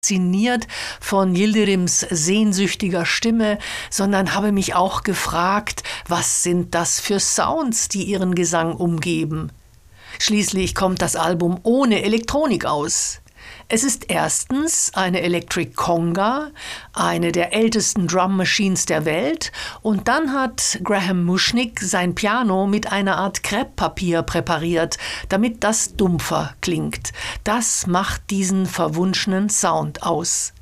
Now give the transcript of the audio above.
fasziniert von Yıldırım's sehnsüchtiger Stimme, sondern habe mich auch gefragt, was sind das für Sounds, die ihren Gesang umgeben? Schließlich kommt das Album ohne Elektronik aus. Es ist erstens eine Electric Conga, eine der ältesten Drum Machines der Welt, und dann hat Graham Mushnick sein Piano mit einer Art Krepppapier präpariert, damit das dumpfer klingt. Das macht diesen verwunschenen Sound aus.